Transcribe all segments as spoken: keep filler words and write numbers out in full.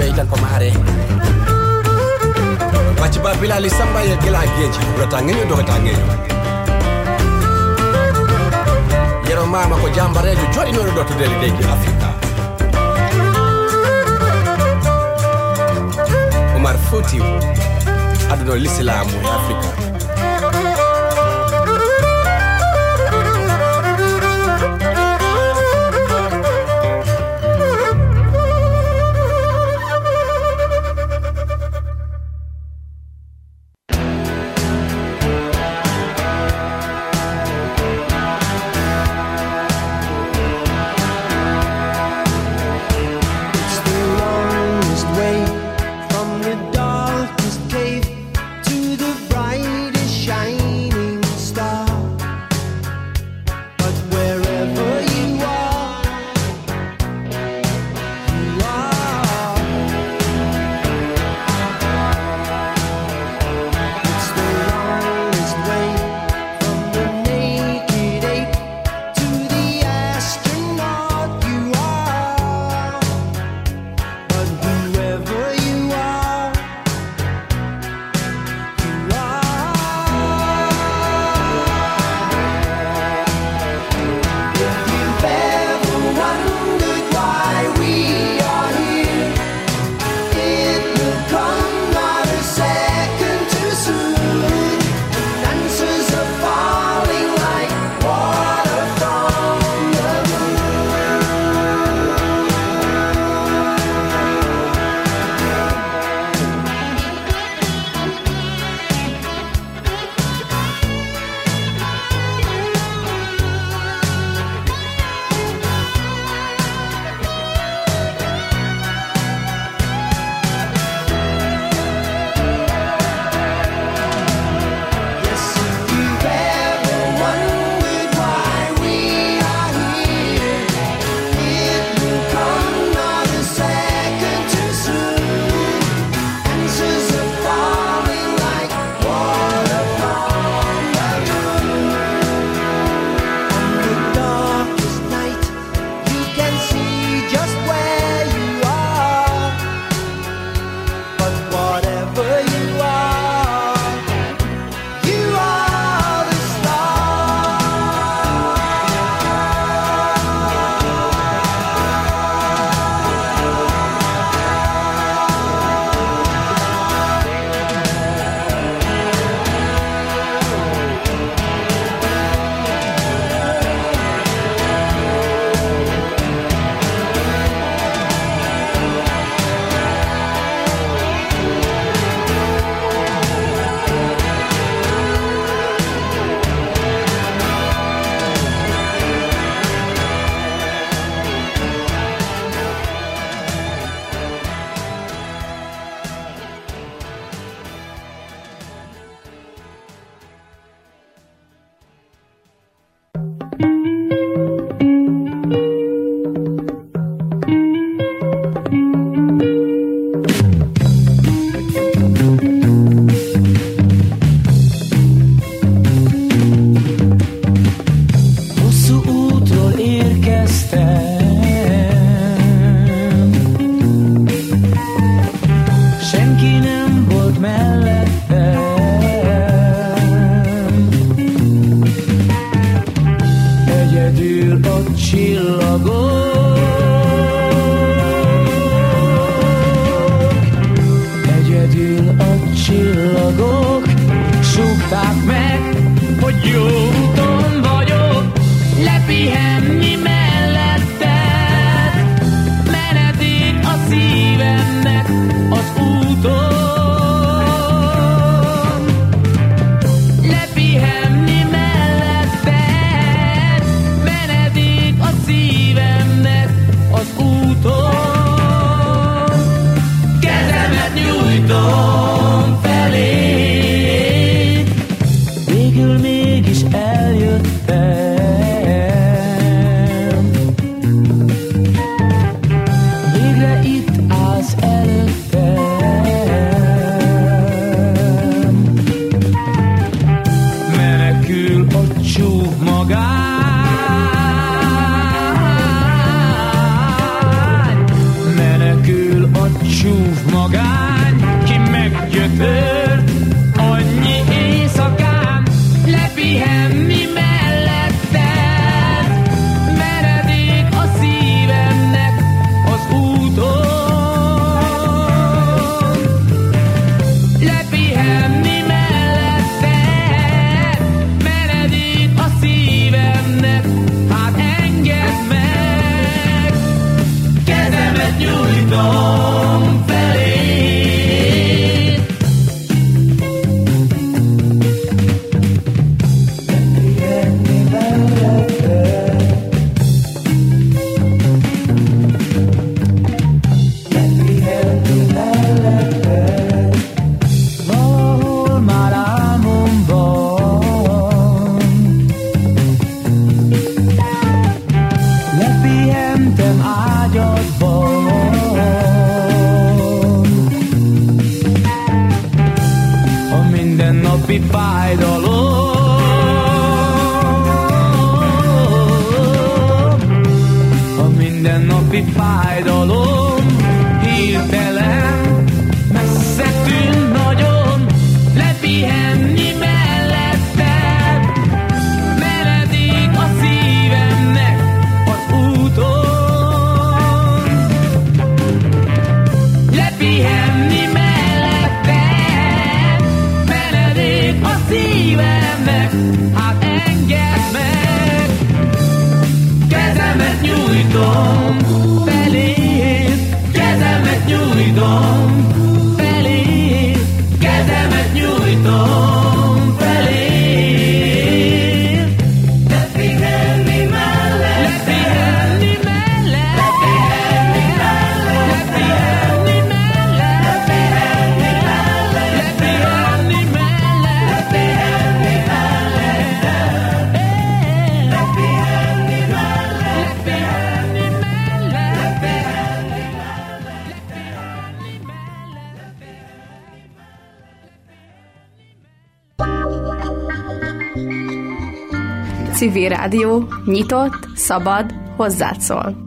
itan ko mare Bachi babila li samba ye gila geji rotangenyo do rotangenyo Yero mama ko jambarejo jodi no do to deli degi Afrika Omar Futi aduno l'Islamu e Afrika Végül mégis eljöttem. egy fájdalom, hirtelen messze tűn nagyon, lepihenni melletted, menedék a szívemnek az úton. Lepihenni melletted, menedék a szívemnek, hát engedd meg, kezemet nyújtom feléd, kezemet nyújtom feléd, kezemet nyújtom feléd. Lepihenni mellett, lepihenni mellett, lepihenni mellett, lepihenni mellett, lepihenni mellett, lepihenni mellett, lepihenni mellett, lepihenni mellett, lepihenni Civil Rádió, nyitott, szabad, hozzád szól.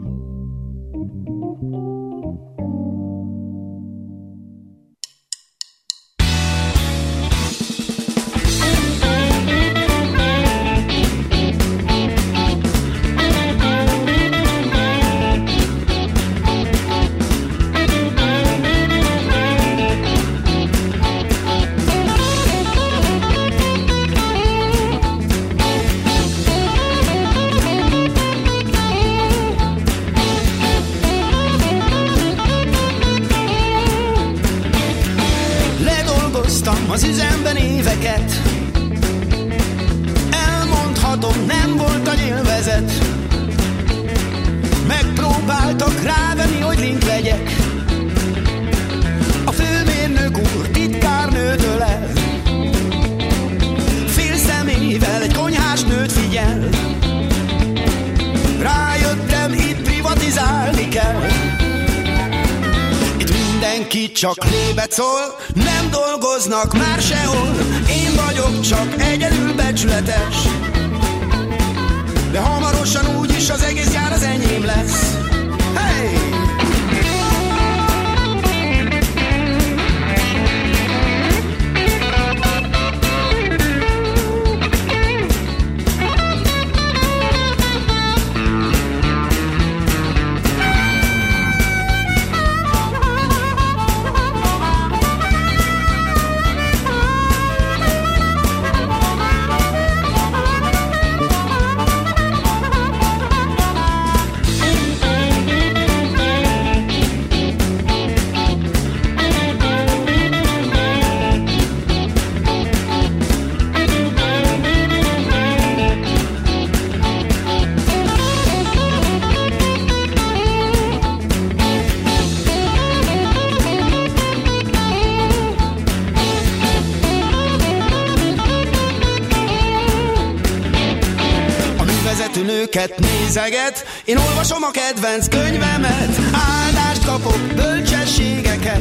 Az üzemben éveket elmondhatom, nem volt a nyilvezet. Megpróbáltak rávenni, hogy link legyek. A főmérnök úr titkárnőtől el, fél szemével egy konyhás nőt figyel. Rájöttem, itt privatizálni kell. Mindenki csak lébet szól, nem dolgoznak már sehol. Én vagyok csak egyedül becsületes, de hamarosan úgyis az egész gyár az enyém lesz. Hey! Nőket nézeget, én olvasom a kedvenc könyvemet, áldást kapok, bölcsességeket,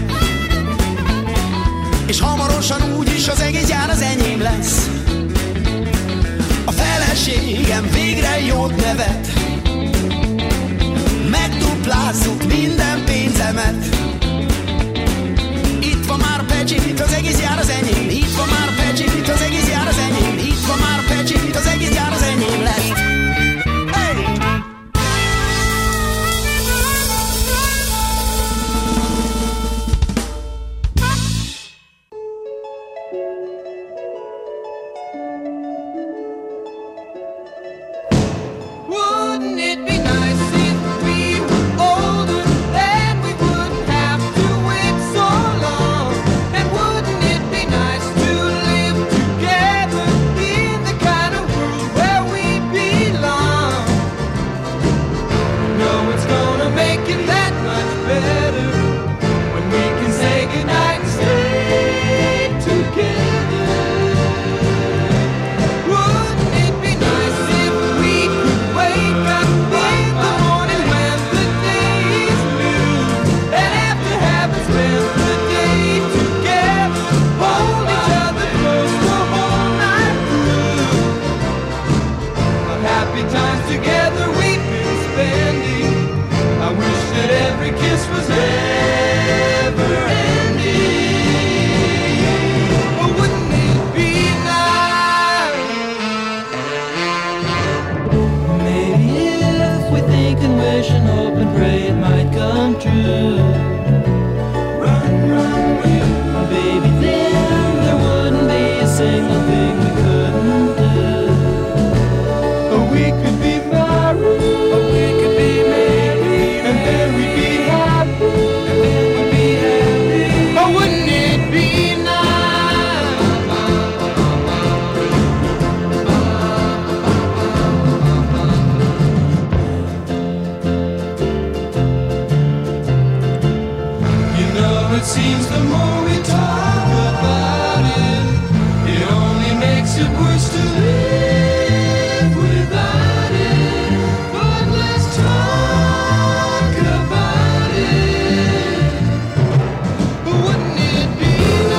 és hamarosan úgyis az egész gyár az enyém lesz. A feleségem végre jót nevet, megduplázzuk minden pénzemet. Itt van már Pecsit, az egész gyár az enyém. Itt van már Pecsit, az egész gyár az enyém. Itt van már Pecsit, az egész gyár az enyém lesz. Happy times together we've been spending. I wish every kiss was never ending. Oh, wouldn't it be nice? Maybe if we think and wish and hope and pray it might come true. Run, run, you. Baby, then there wouldn't be a single thing we couldn't do. Oh, we could be married. Oh, we could be married. And then we'd be happy. And then we'd be happy. Oh, wouldn't it be nice? You know, it seems the more we talk about it, it only makes it worse to live without it. But let's talk about it. Wouldn't it be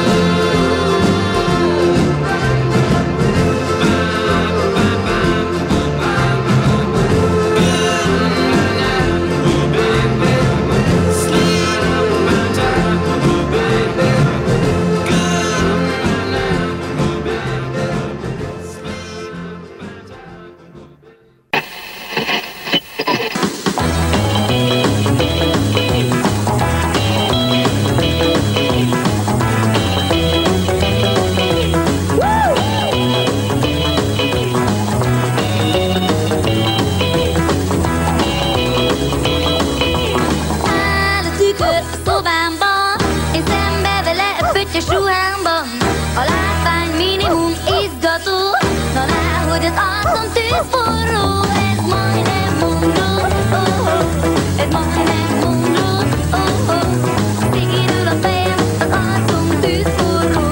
Áll a tükör a szobámban, én szembe vele a pöttyös ruhámban. A látvány minimum izgató, na láhogy az arcom tűzforró. Ez majdnem mondó, oh, oh, ez majdnem mondó, oh, oh. Szédül a fejem, az arcom tűzforró.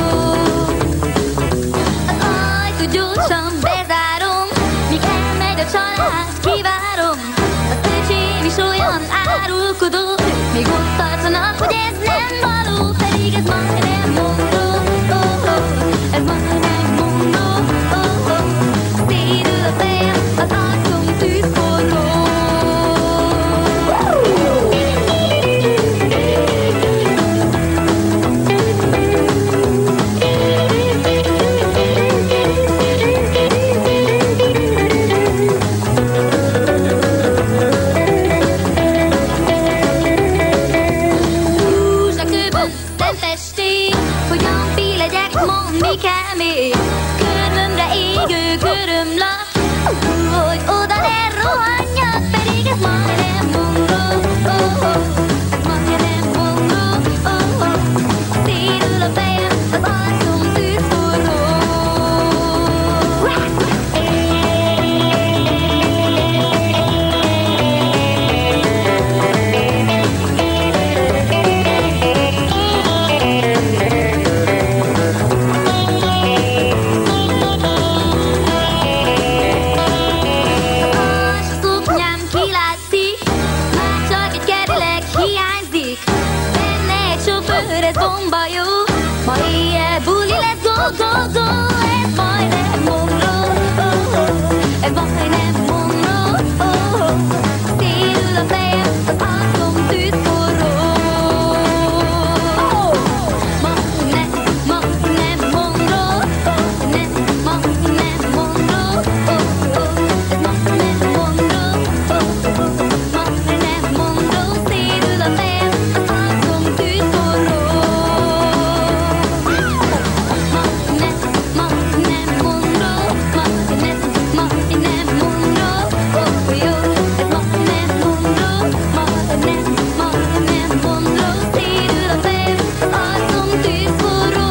Az ajtót gyorsan bezárom, míg elmegy a család, kivárom. Az öcsém is olyan árulkodó, még ott tartanak, hogy ez nem való, pedig ez majdnem mondó, oh, oh, ez majdnem mondó, oh, oh. Szédül a fejem, az arcom tűzforró. Rózsakőből szemfesték, hogyan fi legyek, mondd, mi kell még. Körmömre égő körömlap, hogy oda ne rohanjak, pedig ez majdnem mondó, oh, oh, ez majdnem mondó, oh, oh. Szédül a fejem, az arcom tűzforró. A szoknyám kilátszik, már csak egy kerileg hiányzik. Benne egy sofőr, ez bomba jó, ma éjjel buli lesz, go, go, go. Ez majdnem mondó, oh, oh, ez majdnem mondó, oh, oh. Szédül a fejem, az arcom tűzforró. Majdnem, majdnem mondó, oh, nem, majdnem mondó, oh, oh. Ez majdnem mondó, oh, oh, majdnem mondó. Szédül a fejem, az arcom tűzforró. Majdnem, majdnem mondó, majdnem, majdnem mondó, oh, jó. Ez majdnem mondó, majdnem, majdnem mondó. Szédül a fejem, az arcom tűzforró.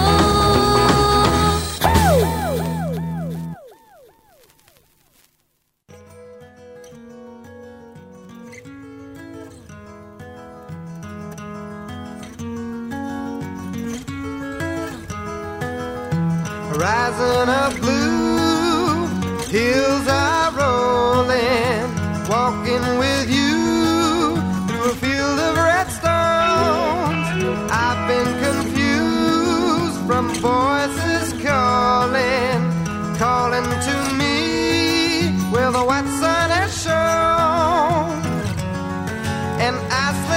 Rising up blue, hills are rolling, walking with you through a field of red stones. I've been confused from voices calling, calling to me where the white sun has shone. And I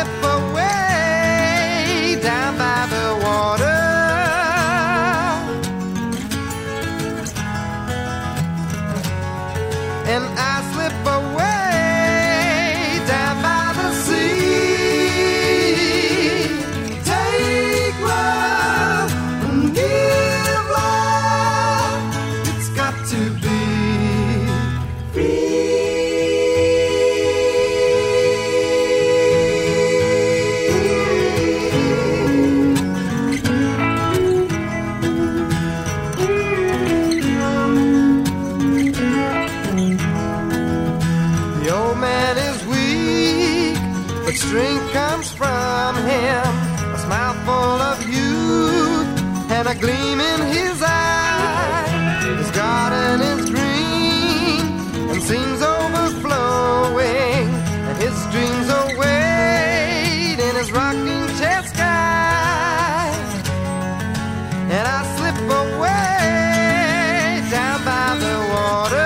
The old man is weak, but strength comes from him. A smile full of youth and a gleam in his eye. His garden is green and seems overflowing, and his dreams await in his rocking chair sky. And I slip away down by the water,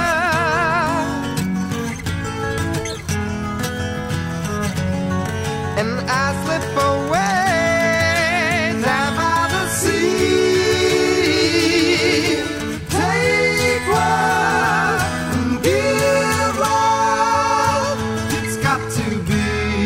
and I slip away down by the sea. Take one and give one. It's got to be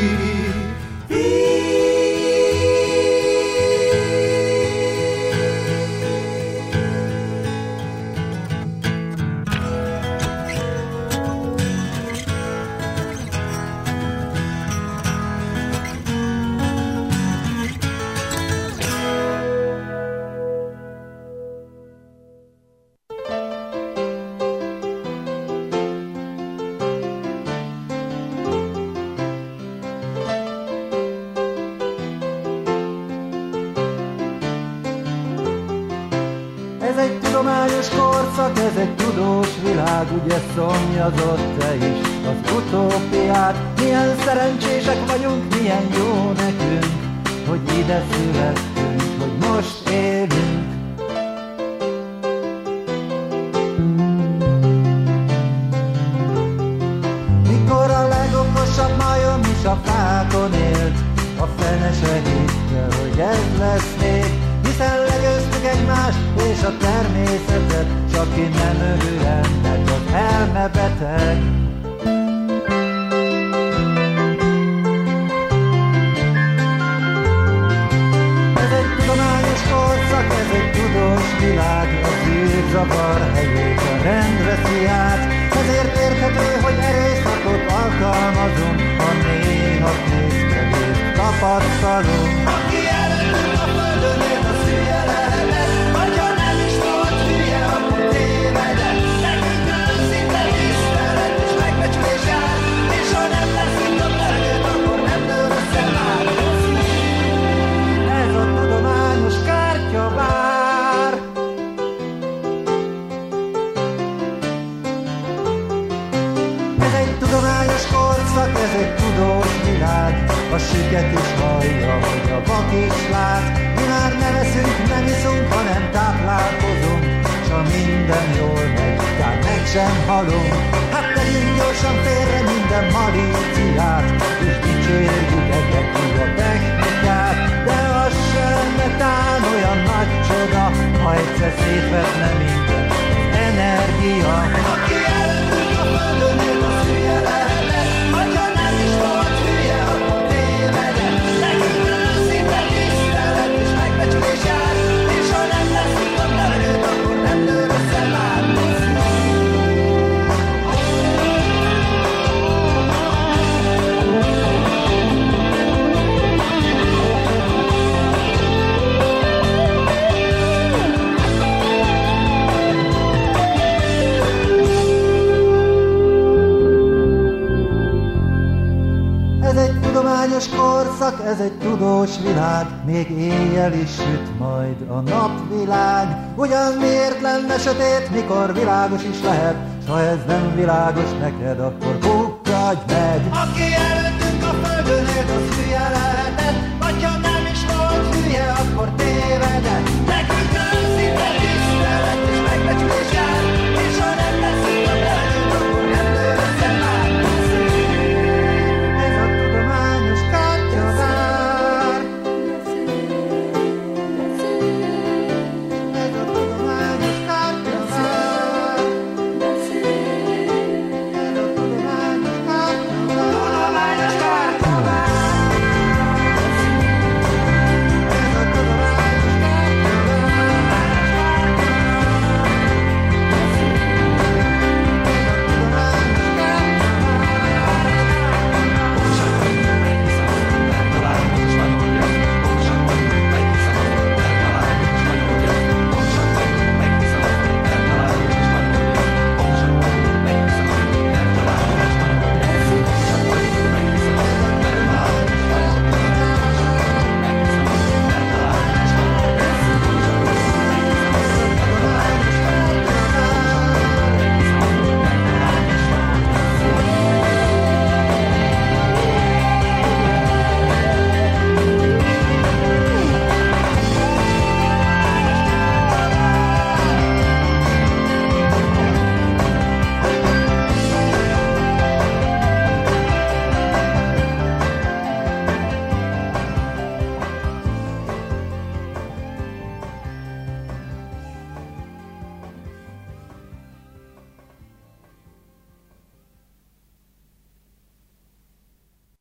ez egy tudós világ, ugye szomjazott te is az utópiát. Milyen szerencsések vagyunk, milyen jó nekünk, hogy ide születtünk, hogy most élünk. Mikor a legokosabb majom is a fákon élt, a fene se hitte, hogy ez lesz még, hiszen legyőztük egymást és a természetet, s aki nem örül ennek, az elmebeteg. Ez egy tudományos korszak, ez egy tudós világ, az űrzavar helyét a rend veszi át. Ezért érthető, hogy erőszakot alkalmazunk, ha néha készkedést tapasztalunk. Aki előttünk a földön élt, az hülye lehetett, vagy ha nem is volt hülye, akkor tévedett. Nekünk őszinte tisztelet és megbecsülés jár, és ha nem leszünk a felnőtt, akkor nem dől össze már. Ez a tudományos kártyavár. Ez egy tudományos korszak, ez egy tudós világ. A süket is hallja, hogy a vak is lát. Mi már nem eszünk, nem iszunk, hanem táplálkozunk, s ha minden jól megy, tehát meg sem halunk. Hát tegyünk gyorsan félre minden malíciát, és dicsérjük egyedül a technikát. De az sem metán olyan nagy csoda, ha egyszer szétvetne minden energia. Aki előttünk a földön él, az hülye lehetett, vagy ha nem is volt hülye, akkor tévedett. Nekünk őszinte tisztelet és megbecsülés jár, és ha nem leszünk a felnőtt, akkor nem dől össze már. Ez egy tudományos korszak, ez egy tudós világ, még éjjel is süt majd a napvilág. Ugyan miért lenne sötét, mikor világos is lehet, s ha ez nem világos neked, akkor pukkadj meg. Aki előttünk a földön élt, az hülye lehetett, vagy ha nem is volt hülye, akkor tévedett. Nekünk őszinte tisztelet és megbecsülés jár, és ha nem leszünk a felnőtt, akkor nem dől össze már.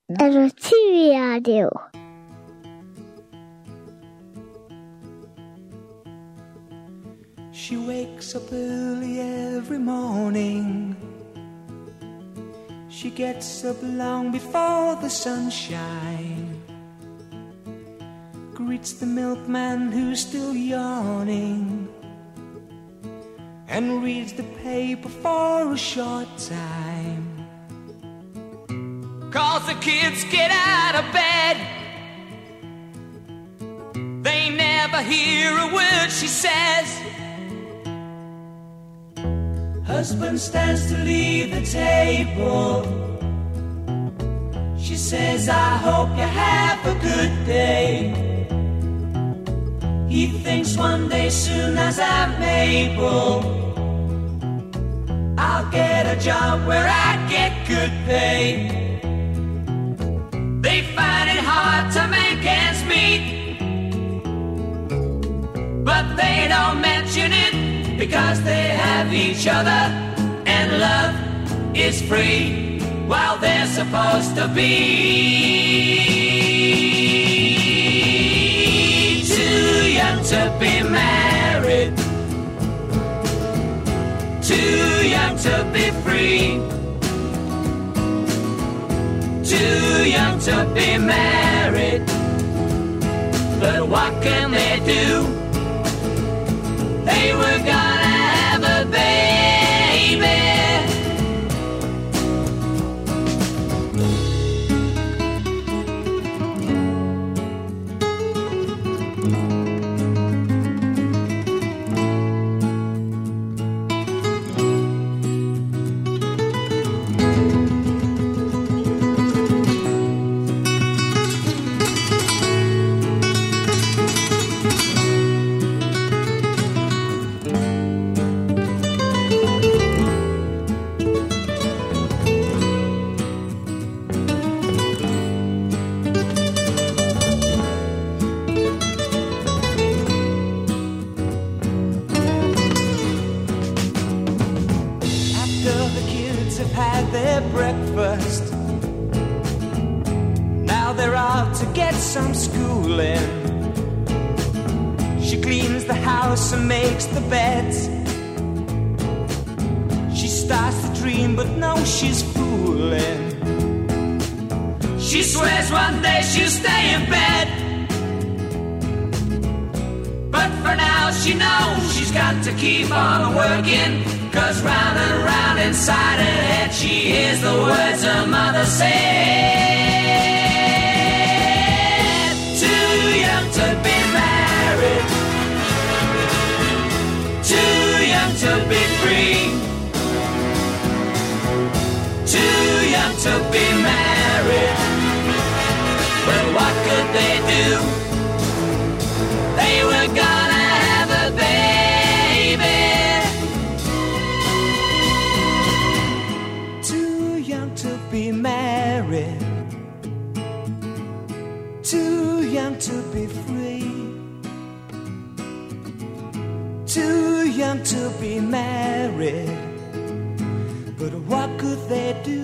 Ez a Civil Rádió. She wakes up early every morning. She gets up long before the sunshine. Greets the milkman who's still yawning, and reads the paper for a short time. Cause the kids get out of bed, they never hear a word she says. Husband stands to leave the table. She says, I hope you have a good day. He thinks one day soon as I'm able, I'll get a job where I get good pay. They find it hard to make ends meet, but they don't mention it because they have each other, and love is free while they're supposed to be too young to be married, too young to be free, too young to be married. But what can they do? They were gonna have a baby. Breakfast. Now they're out to get some schooling. She cleans the house and makes the beds. She starts to dream, but no, she's fooling. She swears one day she'll stay in bed, but for now she knows she's got to keep on working. Cause round and round inside her head she hears the words her mother said. Too young to be married, too young to be free, too young to be married. But what could they do? They were gonna have a baby. Be married, too young to be free, too young to be married. But what could they do?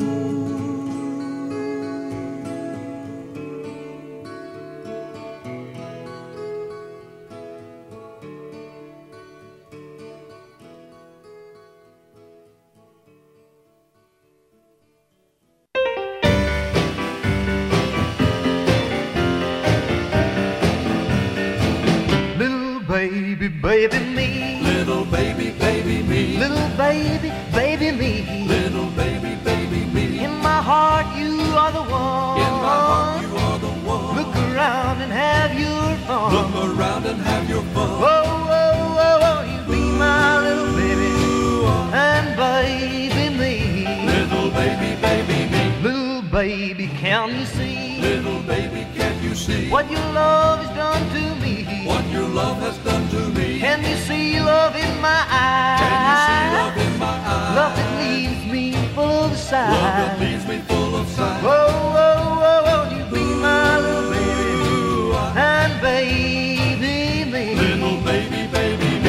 Baby, baby me, little baby, baby me, little baby, baby me, little baby, baby me. In my heart you are the one, in my heart you are the one. Look around and have your fun, look around and have your fun. Oh, oh, oh, oh, you be my little baby, and baby me, little baby, baby me, little baby, can you see, little baby, can you see what your love has done to me? What your love has done to me. Can you see love in my eyes? Can you see love in my eyes? Love that leaves me full of sighs. Love that leaves me full of sighs. Oh, oh, oh, oh, you be my little baby, and baby me, little baby, baby me.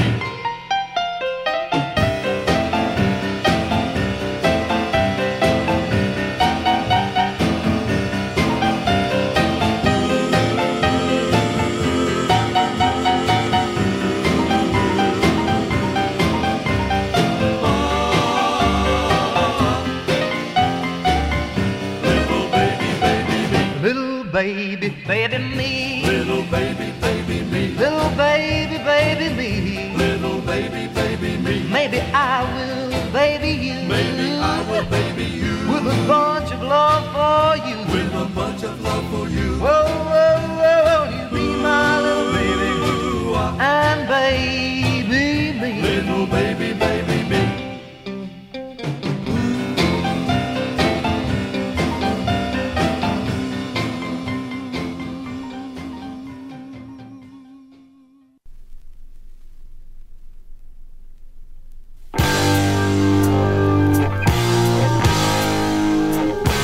baby, baby me. Little baby, baby me. Little baby, baby me. Little baby, baby me. Maybe I will baby you. Maybe I will baby you. With a bunch of love for you. With a bunch of love for you.